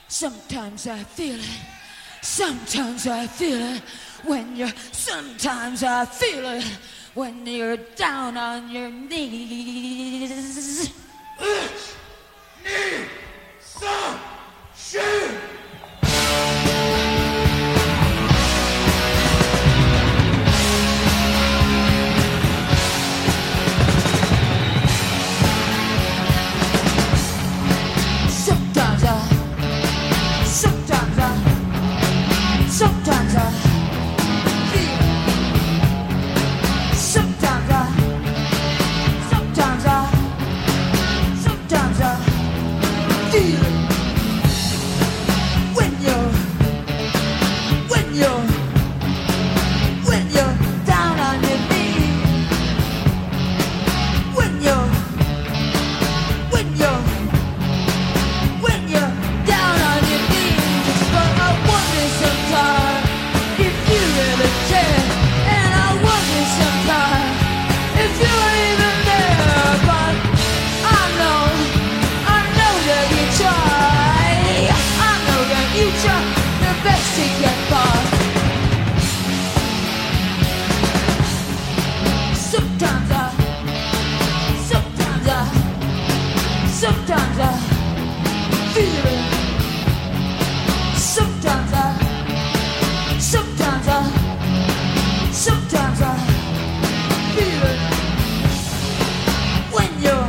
Sometimes I feel it. Sometimes I feel it when you're. Sometimes I feel it when you're down on your knees. Need some shoe. Sometimes I feel it. Sometimes I feel it. When you're down on your knees. When you're down on your knees. But I wonder sometimes if you really care. And I wonder sometimes if you're even there. But I know that you try. I know that you try the best to get by. Sometimes I feel it. Sometimes I feel it. When you're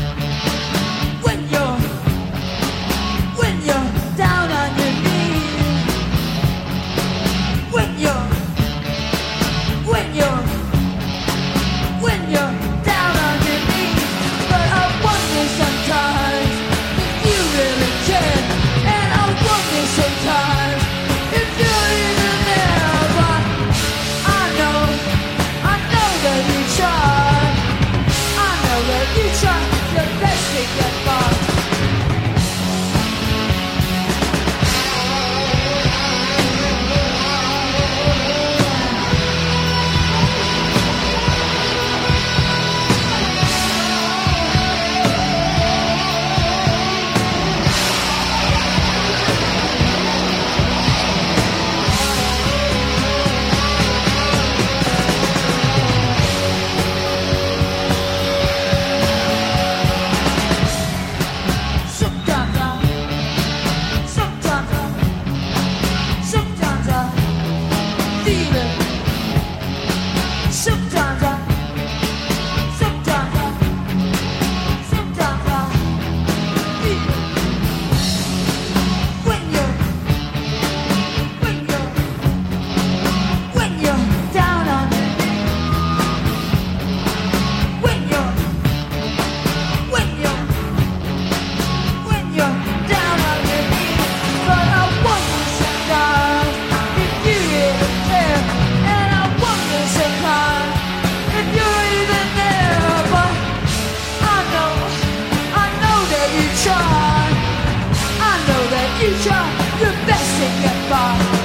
down on your knees. When you're down on your knees. But I wonder sometimes if you really care. And I wonder sometimes if you're even there. But I know that you try. I know that you try your best to get by. Sometimes I feel it. Sometimes I feel it. When you're down on your knees. When you're down on your knees. But I wonder sometimes if you really care. And I wonder sometimes if you're even there. But I know that you try. I know that you try your best to get by.